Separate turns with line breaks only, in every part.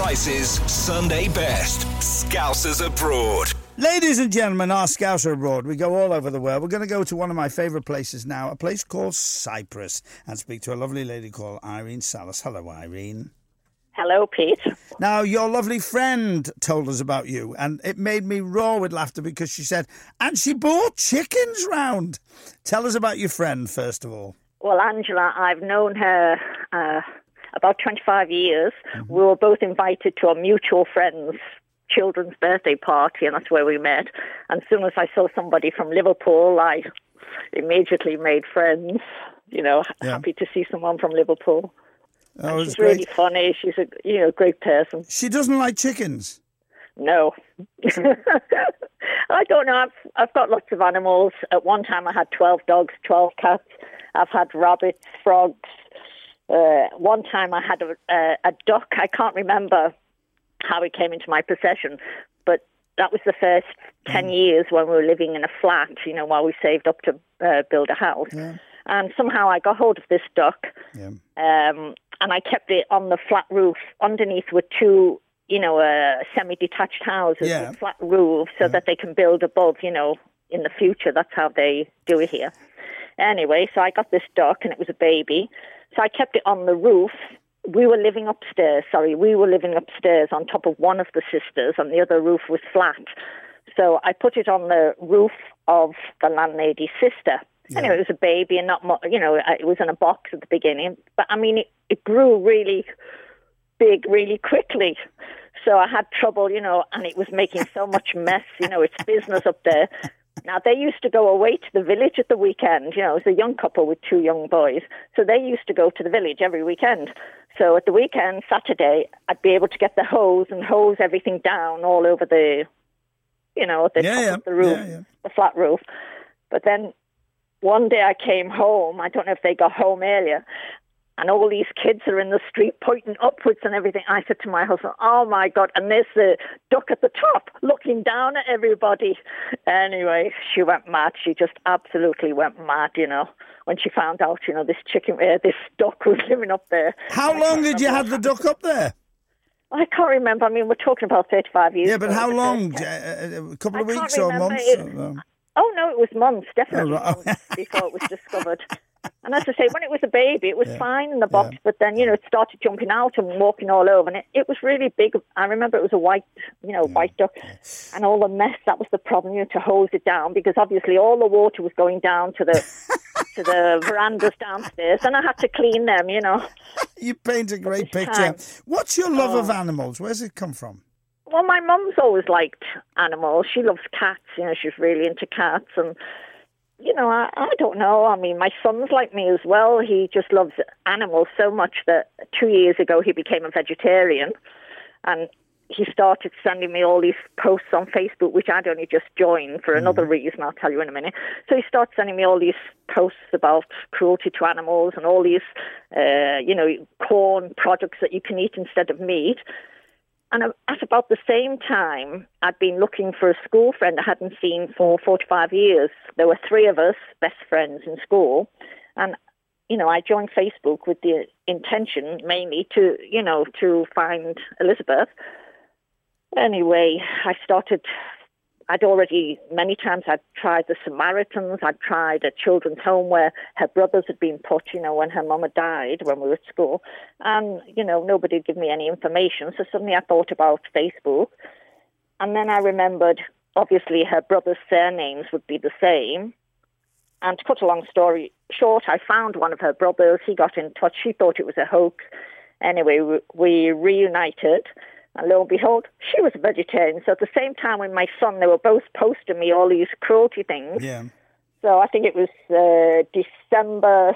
prices, Sunday best. Scousers Abroad.
Ladies and gentlemen, our Scouser Abroad. We go all over the world. We're going to go to one of my favourite places now, a place called Cyprus, and speak to a lovely lady called Irene Salas. Hello, Irene.
Hello, Pete.
Now, your lovely friend told us about you, and it made me roar with laughter because she said, and she brought chickens round. Tell us about your friend, first of all.
Well, Angela, I've known her about 25 years. Mm-hmm. We were both invited to a mutual friend's children's birthday party, and that's where we met. And as soon as I saw somebody from Liverpool, I immediately made friends. Happy to see someone from Liverpool.
Oh,
she's really funny. She's a great person.
She doesn't like chickens?
No. I don't know. I've got lots of animals. At one time I had 12 dogs, 12 cats. I've had rabbits, frogs. One time I had a duck. I can't remember how it came into my possession, but that was the first 10 years when we were living in a flat, while we saved up to build a house. Yeah. And somehow I got hold of this duck, and I kept it on the flat roof. Underneath were two, semi-detached houses with flat roofs so that they can build above, in the future. That's how they do it here. Anyway, so I got this duck, and it was a baby. So I kept it on the roof. We were living upstairs on top of one of the sisters, and the other roof was flat. So I put it on the roof of the landlady's sister. Yeah. Anyway, it was a baby and not, it was in a box at the beginning. But, it grew really big really quickly. So I had trouble, and it was making so much mess. It's business up there. Now, they used to go away to the village at the weekend. It was a young couple with two young boys. So they used to go to the village every weekend. So at the weekend, Saturday, I'd be able to get the hose and hose everything down all over the, top of the roof, the flat roof. But then one day I came home. I don't know if they got home earlier. And all these kids are in the street pointing upwards and everything. I said to my husband, oh, my God. And there's the duck at the top looking down at everybody. Anyway, she went mad. She just absolutely went mad, when she found out, this duck was living up there.
How long did you have the duck up there?
I can't remember. We're talking about 35 years.
Yeah, but how long? A couple of weeks or months?
Oh, no, it was months, definitely months before it was discovered. And as I say, when it was a baby, it was fine in the box, but then, it started jumping out and walking all over, and it was really big. I remember it was a white duck, and all the mess, that was the problem, to hose it down, because obviously all the water was going down to the to the verandas downstairs, and I had to clean them,
You paint a great picture. What's your love of animals? Where's it come from?
Well, my mum's always liked animals. She loves cats, she's really into cats, and I don't know. My son's like me as well. He just loves animals so much that 2 years ago he became a vegetarian, and he started sending me all these posts on Facebook, which I'd only just joined for another reason. I'll tell you in a minute. So he started sending me all these posts about cruelty to animals and all these, corn products that you can eat instead of meat. And at about the same time, I'd been looking for a school friend I hadn't seen for 45 years. There were three of us, best friends in school. And, I joined Facebook with the intention mainly to find Elizabeth. Anyway, many times I'd tried the Samaritans. I'd tried a children's home where her brothers had been put, when her mum had died when we were at school. And, nobody would give me any information. So suddenly I thought about Facebook. And then I remembered, obviously, her brothers' surnames would be the same. And to cut a long story short, I found one of her brothers. He got in touch. She thought it was a hoax. Anyway, we reunited. And lo and behold, she was a vegetarian. So at the same time with my son, they were both posting me all these cruelty things.
Yeah.
So I think it was December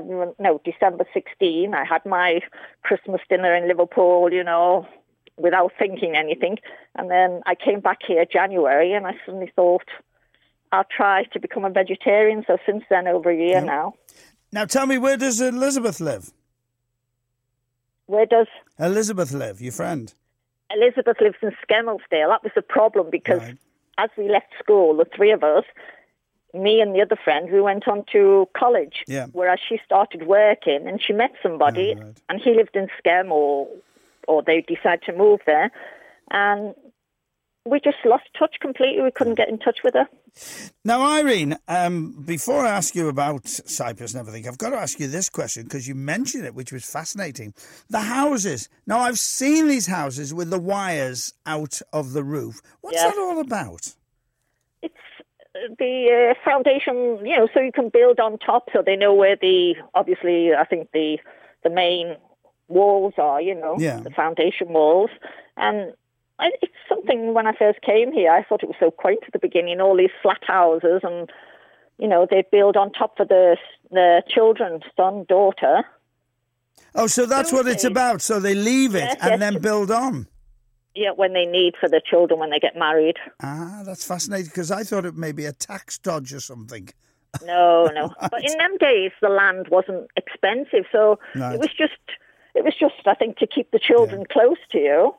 16. I had my Christmas dinner in Liverpool, without thinking anything. And then I came back here January, and I suddenly thought, I'll try to become a vegetarian. So since then, over a year now.
Now tell me, where does Elizabeth live?
Where does
Elizabeth live, your friend?
Elizabeth lives in Skelmersdale. That was the problem because as we left school, the three of us, me and the other friend, we went on to college, whereas she started working and she met somebody and he lived in Skem or or they decide to move there. And we just lost touch completely. We couldn't get in touch with her.
Now, Irene, before I ask you about Cyprus and everything, I've got to ask you this question because you mentioned it, which was fascinating. The houses. Now, I've seen these houses with the wires out of the roof. What's that all about?
It's the foundation, so you can build on top, so they know where obviously, I think the main walls are, the foundation walls. And it's something, when I first came here, I thought it was so quaint at the beginning, all these flat houses, and, they build on top for the children, son, daughter.
Oh, so that's what it's about. So they leave it and then build on.
Yeah, when they need for the children when they get married.
Ah, that's fascinating, because I thought it may be a tax dodge or something.
No. But in them days, the land wasn't expensive, so it was just, I think, to keep the children close to you.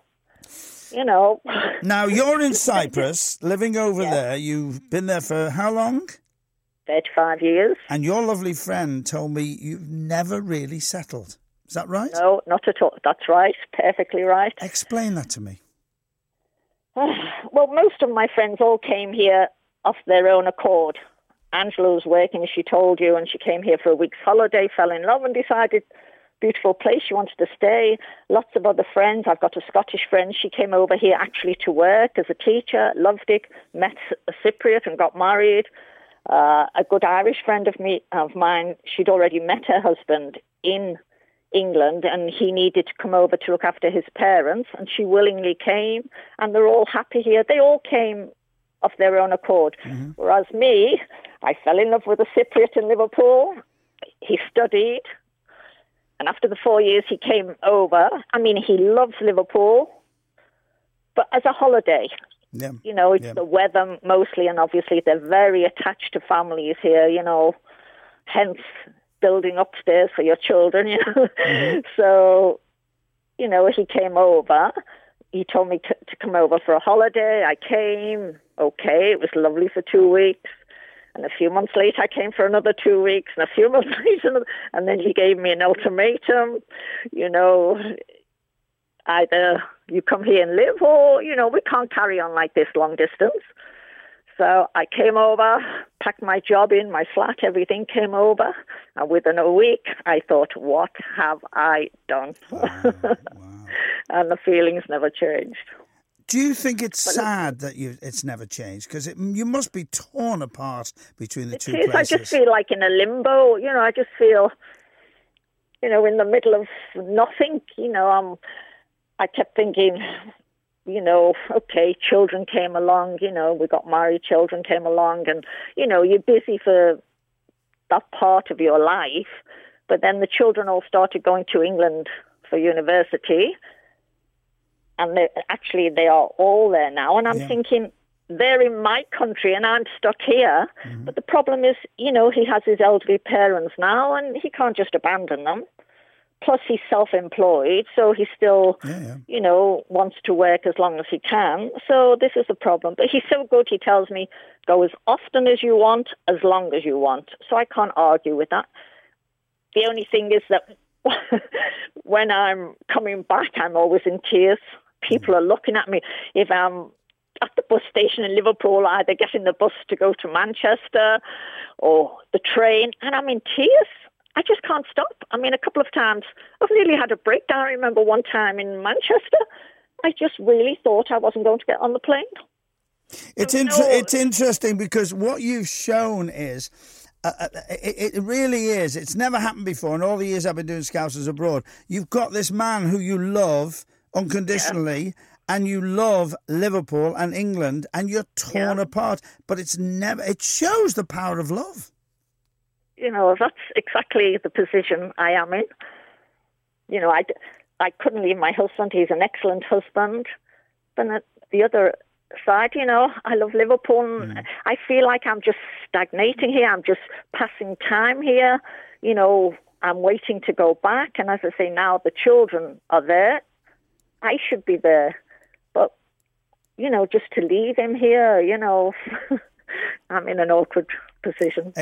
Now, you're in Cyprus, living over there. You've been there for how long?
35 years.
And your lovely friend told me you've never really settled. Is that right?
No, not at all. That's right. Perfectly right.
Explain that to me.
Well, most of my friends all came here of their own accord. Angela was working, as she told you, and she came here for a week's holiday, fell in love and decided, beautiful place, she wanted to stay. Lots of other friends. I've got a Scottish friend. She came over here actually to work as a teacher, loved it, met a Cypriot and got married. A good Irish friend of mine, she'd already met her husband in England, and he needed to come over to look after his parents, and she willingly came, and they're all happy here. They all came of their own accord. Mm-hmm. Whereas me, I fell in love with a Cypriot in Liverpool. He studied, and after the 4 years he came over. I mean, he loves Liverpool, but as a holiday. Yeah. It's the weather mostly, and obviously they're very attached to families here, hence building upstairs for your children, Mm-hmm. So, he came over. He told me to come over for a holiday. I came. Okay, it was lovely for 2 weeks. And a few months later, I came for another 2 weeks. And a few months later, and then he gave me an ultimatum, either you come here and live or, we can't carry on like this long distance. So I came over, packed my job in, my flat, everything, came over. And within a week, I thought, what have I done? Wow. And the feelings never changed.
Do you think it's sad that it's never changed? Because you must be torn apart between the two places.
I just feel like in a limbo. I just feel, in the middle of nothing. I kept thinking, okay, children came along, we got married, children came along, and, you're busy for that part of your life. But then the children all started going to England for university, and they are all there now. And I'm thinking, they're in my country and I'm stuck here. Mm-hmm. But the problem is, he has his elderly parents now, and he can't just abandon them. Plus, he's self-employed, so he still, wants to work as long as he can. So this is the problem. But he's so good, he tells me, go as often as you want, as long as you want. So I can't argue with that. The only thing is that when I'm coming back, I'm always in tears. People are looking at me. If I'm at the bus station in Liverpool, I either get in the bus to go to Manchester or the train, and I'm in tears. I just can't stop. I mean, a couple of times I've nearly had a breakdown. I remember one time in Manchester, I just really thought I wasn't going to get on the plane.
It's interesting because what you've shown is, it really is, it's never happened before in all the years I've been doing Scousers Abroad. You've got this man who you love unconditionally, and you love Liverpool and England, and you're torn apart. But it shows the power of love.
That's exactly the position I am in. I couldn't leave my husband. He's an excellent husband. But at the other side, I love Liverpool. And I feel like I'm just stagnating here. I'm just passing time here. I'm waiting to go back. And as I say, now the children are there. I should be there. But, just to leave him here, I'm in an awkward position.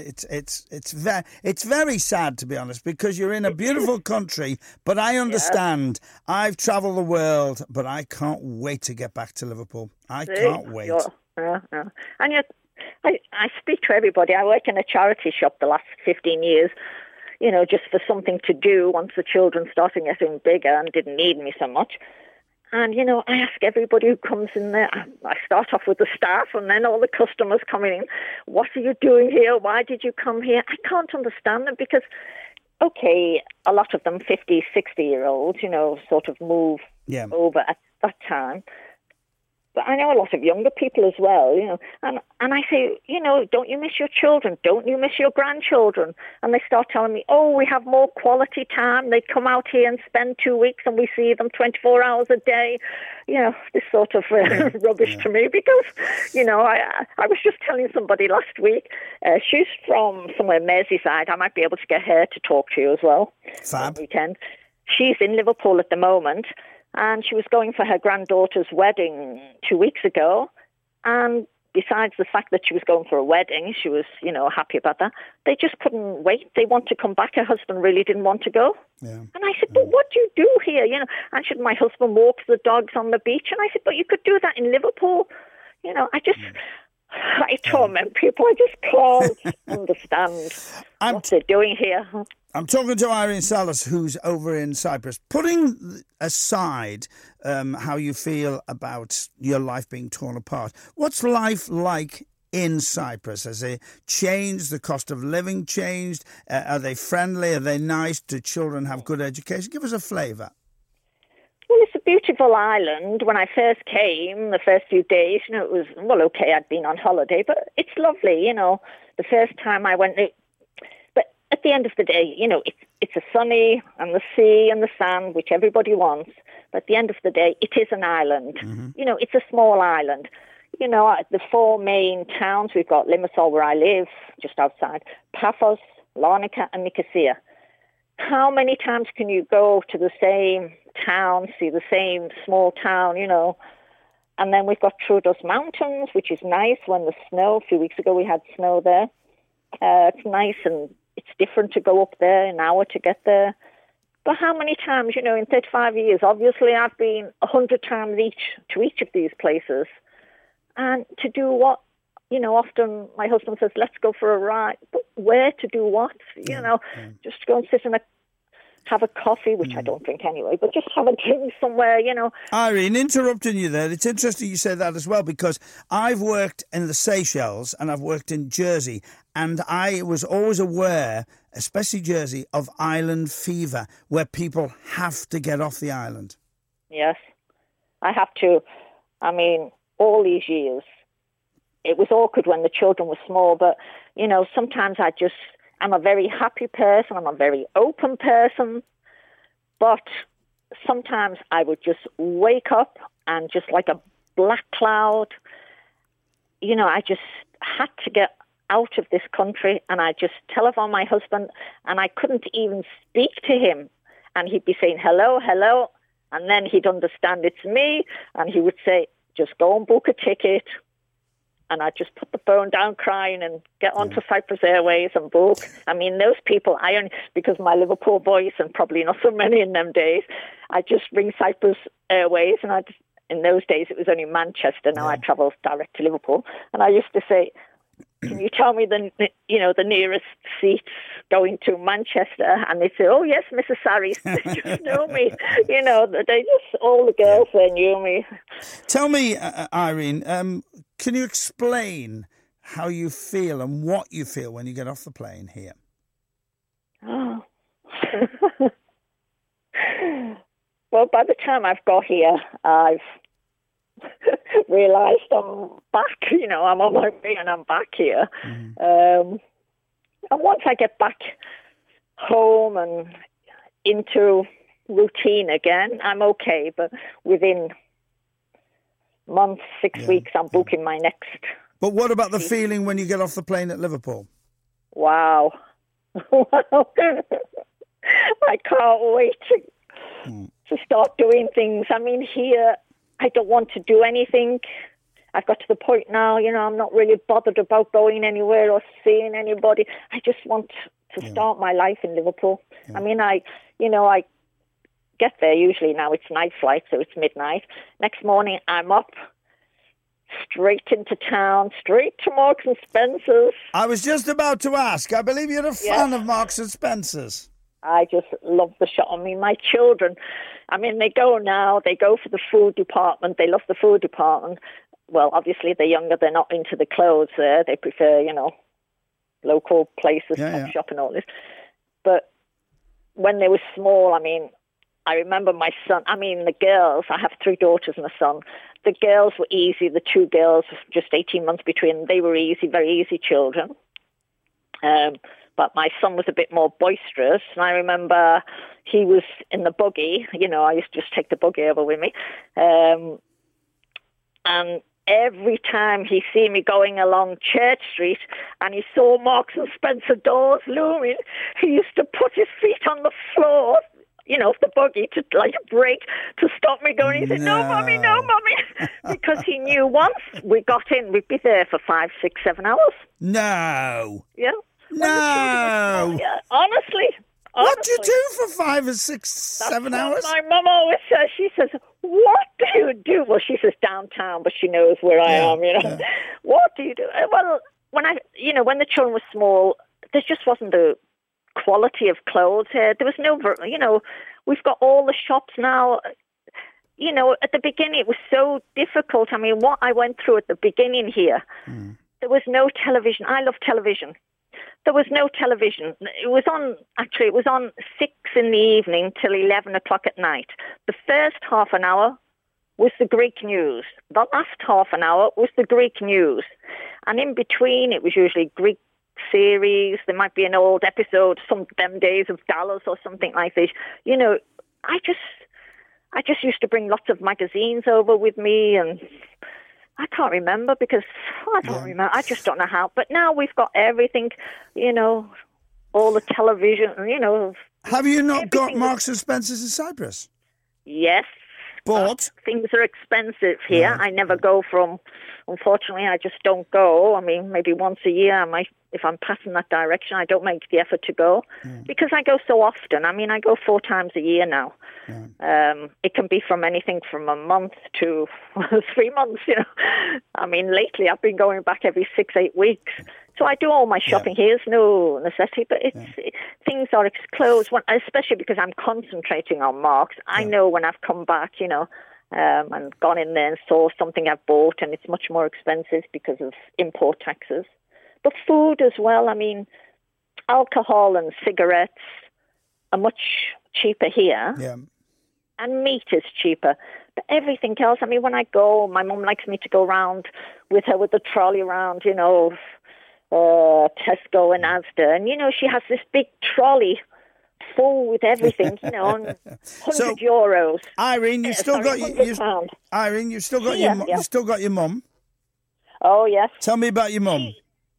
It's very sad, to be honest, because you're in a beautiful country. But I understand. Yeah. I've travelled the world, but I can't wait to get back to Liverpool. I can't wait.
Yeah. And yet, I speak to everybody. I work in a charity shop the last 15 years. You know, just for something to do once the children started getting bigger and didn't need me so much. And, you know, I ask everybody who comes in there, I start off with the staff and then all the customers coming in, what are you doing here? Why did you come here? I can't understand them because, okay, a lot of them 50, 60-year-olds, you know, sort of move over at that time. But I know a lot of younger people as well, you know, and I say, you know, don't you miss your children? Don't you miss your grandchildren? And they start telling me, oh, we have more quality time. They come out here and spend 2 weeks and we see them 24 hours a day. You know, this sort of rubbish to me because, you know, I was just telling somebody last week, she's from somewhere Merseyside. I might be able to get her to talk to you as well.
Fab.
Weekend. She's in Liverpool at the moment. And she was going for her granddaughter's wedding 2 weeks ago. And besides the fact that she was going for a wedding, she was, you know, happy about that. They just couldn't wait. They want to come back. Her husband really didn't want to go. Yeah. And I said, but what do you do here? You know, and should my husband walk the dogs on the beach? And I said, but you could do that in Liverpool. You know, I torment people. I just can't understand what they're doing here.
I'm talking to Irene Salas, who's over in Cyprus. Putting aside how you feel about your life being torn apart, what's life like in Cyprus? Has it changed? The cost of living changed? Are they friendly? Are they nice? Do children have good education? Give us a flavour.
Well, it's a beautiful island. When I first came, the first few days, you know, it was, well, okay, I'd been on holiday, but it's lovely, you know. The first time I went, but at the end of the day, you know, it's a sunny and the sea and the sand, which everybody wants. But at the end of the day, it is an island. Mm-hmm. You know, it's a small island. You know, the four main towns, we've got Limassol, where I live, just outside, Paphos, Larnaca and Nicosia. How many times can you go to the same town, see the same small town, you know? And then we've got Troodos Mountains, which is nice when the snow, a few weeks ago we had snow there. It's nice and it's different to go up there, an hour to get there. But how many times, you know, in 35 years, obviously I've been 100 times to each of these places. And to do what? You know, often my husband says, let's go for a ride. But where to do what? You know, just go and sit and have a coffee, which I don't drink anyway, but just have a drink somewhere, you know.
Irene, interrupting you there, it's interesting you say that as well, because I've worked in the Seychelles and I've worked in Jersey, and I was always aware, especially Jersey, of island fever, where people have to get off the island.
Yes, I have to. I mean, all these years, it was awkward when the children were small, but, you know, sometimes I'm a very happy person, I'm a very open person, but sometimes I would just wake up and just like a black cloud, you know, I just had to get out of this country, and I just telephoned my husband and I couldn't even speak to him, and he'd be saying, hello, hello, and then he'd understand it's me, and he would say, just go and book a ticket. And I just put the phone down crying and get onto Cyprus Airways and book. I mean, those people, because my Liverpool voice and probably not so many in them days, I just ring Cyprus Airways. And in those days, it was only Manchester. Now I travel direct to Liverpool. And I used to say, can you tell me the nearest seats going to Manchester? And they say, oh, yes, Mrs. Saris, they just know me. You know, all the girls there knew me.
Tell me, Irene, can you explain how you feel and what you feel when you get off the plane here?
Oh. Well, by the time I've got here, I've realised I'm back, you know, I'm on my way and I'm back here. And once I get back home and into routine again, I'm okay. But within months, 6 weeks, I'm booking my next.
But what about the feeling when you get off the plane at Liverpool?
Wow. I can't wait to start doing things. I mean, here, I don't want to do anything. I've got to the point now, I'm not really bothered about going anywhere or seeing anybody. I just want to start my life in Liverpool. I mean, I get there usually now. It's night flight, so it's midnight. Next morning, I'm up, straight into town, straight to Marks and Spencer's.
I was just about to ask. I believe you're a fan of Marks and Spencer's.
I just love the shop. I mean, my children, they go now. They go for the food department. They love the food department. Well, obviously, they're younger. They're not into the clothes there. They prefer, local places, shop and all this. But when they were small, I remember my son, the girls, I have 3 daughters and a son. The girls were easy. The 2 girls, just 18 months between them, they were easy, very easy children. But my son was a bit more boisterous. And I remember he was in the buggy. I used to just take the buggy over with me. And every time he see me going along Church Street and he saw Marks and Spencer doors looming, he used to put his feet on the floor, the buggy to brake to stop me going. He said, no, Mummy, because he knew once we got in, we'd be there for 5, 6, 7 hours.
No.
Yeah.
No.
Yeah, honestly.
What do you do for 5 or 6, 7 hours?
My mum always says, she says, what do you do? Well, she says downtown, but she knows where I am, Yeah. What do you do? Well, when the children were small, there just wasn't the quality of clothes here. There was no, we've got all the shops now. At the beginning, it was so difficult. What I went through at the beginning here, there was no television. I love television. There was no television. It was on 6 in the evening till 11 o'clock at night. The first half an hour was the Greek news. The last half an hour was the Greek news. And in between, it was usually Greek series. There might be an old episode, some them days of Dallas or something like this. I just used to bring lots of magazines over with me, and I can't remember because I don't remember. I just don't know how. But now we've got everything, all the television,
Have you not got Marks and Spencer's in Cyprus?
Yes.
But
things are expensive here. I never go unfortunately, I just don't go. Maybe once a year I might, if I'm passing that direction, I don't make the effort to go because I go so often. I go 4 times a year now. It can be from anything from a month to 3 months, Lately I've been going back every 6, 8 weeks. So I do all my shopping here. It's no necessity, but things are closed, especially because I'm concentrating on Marks. I know when I've come back, and gone in there and saw something I've bought, and it's much more expensive because of import taxes. But food as well. Alcohol and cigarettes are much cheaper here. Yeah. And meat is cheaper. But everything else, when I go, my mum likes me to go around with her with the trolley around, Tesco and Asda. And, she has this big trolley full with everything, and €100.
Irene, you still got Irene, you still got you still got your mum.
Oh yes.
Tell me about your mum.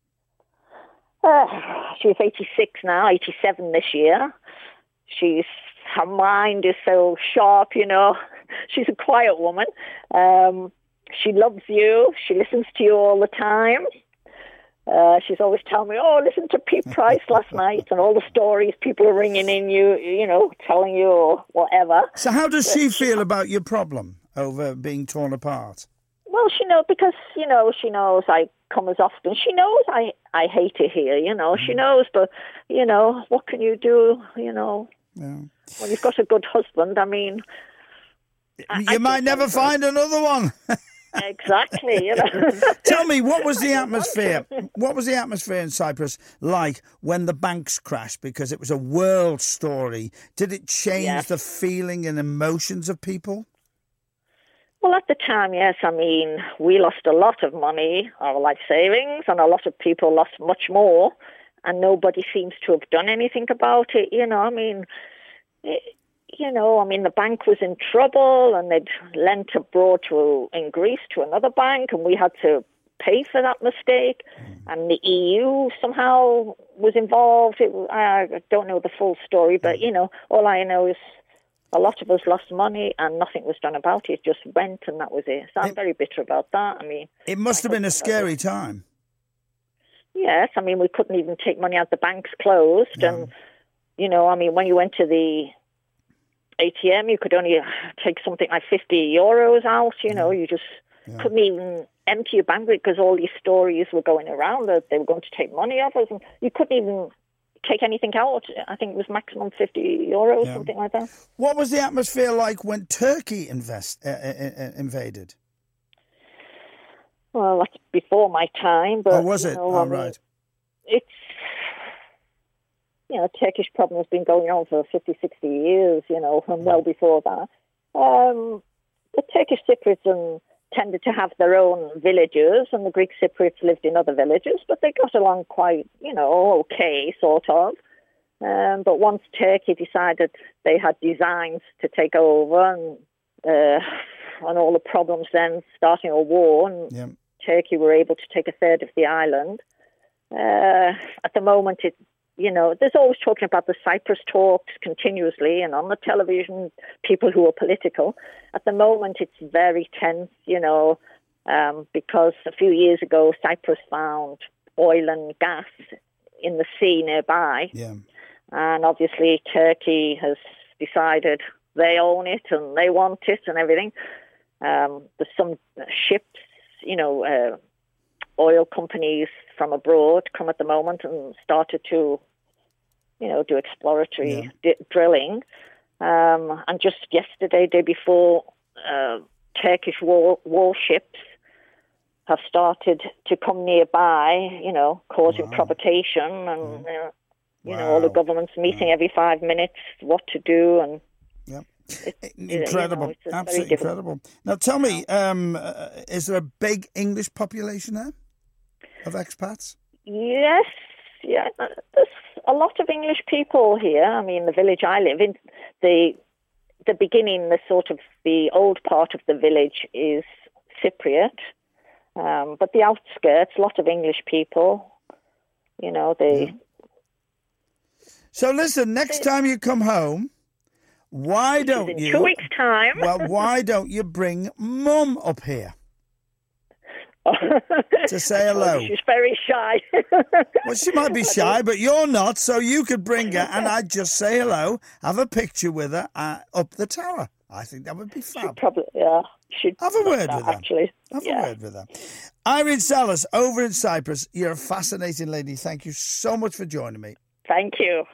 She's 86 now, 87 this year. Her mind is so sharp, She's a quiet woman. She loves you. She listens to you all the time. She's always telling me, listen to Pete Price last night and all the stories people are ringing in you, telling you or whatever.
So how does she feel about your problem over being torn apart?
Well, she knows because, she knows I come as often. She knows I hate it here, She knows, but, what can you do, When you've got a good husband,
You might never find another one.
Exactly.
Tell me, what was the atmosphere? What was the atmosphere in Cyprus like when the banks crashed? Because it was a world story. Did it change the feeling and emotions of people?
Well, at the time, yes. We lost a lot of money, our life savings, and a lot of people lost much more, and nobody seems to have done anything about it. The bank was in trouble and they'd lent abroad in Greece to another bank, and we had to pay for that mistake. And the EU somehow was involved. I don't know the full story, but, all I know is a lot of us lost money and nothing was done about it. It just went and that was it. So I'm very bitter about that. I mean,
it must have been a scary time.
Yes, I mean, we couldn't even take money out. The banks closed.
Yeah.
And, you know, I mean, when you went to the ATM, you could only take something like 50 euros out. You know, you just couldn't even empty your bank because all these stories were going around that they were going to take money off us. And you couldn't even take anything out. I think it was maximum 50 euros, something like that.
What was the atmosphere like when Turkey invaded?
Well, that's before my time. But,
was it? Right.
It's, you know, Turkish problem has been going on for 50, 60 years, you know, and well before that. The Turkish Cypriots tended to have their own villages, and the Greek Cypriots lived in other villages, but they got along quite, you know, okay, sort of. But once Turkey decided they had designs to take over and all the problems then starting a war, and Turkey were able to take a third of the island. At the moment, you know, there's always talking about the Cyprus talks continuously, and on the television, people who are political. At the moment, it's very tense, you know, because a few years ago, Cyprus found oil and gas in the sea nearby. Yeah. And obviously, Turkey has decided they own it and they want it and everything. There's some ships, you know, oil companies from abroad come at the moment and started to, you know, do exploratory drilling. And just yesterday, day before, Turkish warships have started to come nearby, you know, causing provocation. And, you know, all the governments meeting every 5 minutes what to do. And
incredible,
you know,
absolutely incredible. Now, tell me, is there a big English population there of expats?
Yes, yeah. There's a lot of English people here. I mean, the village I live in, the beginning, the old part of the village is Cypriot, but the outskirts, a lot of English people. You know,
So listen, next time you come home, why don't you?
2 weeks' time.
Well, why don't you bring Mum up here to say hello?
She's very shy.
Well, she might be shy, but you're not, so you could bring her, and I'd just say hello, have a picture with her up the tower. I think that would be fab.
Probably, She'd
have a word with her.
Actually,
have a word with her. Irene Salas, over in Cyprus. You're a fascinating lady. Thank you so much for joining me.
Thank you.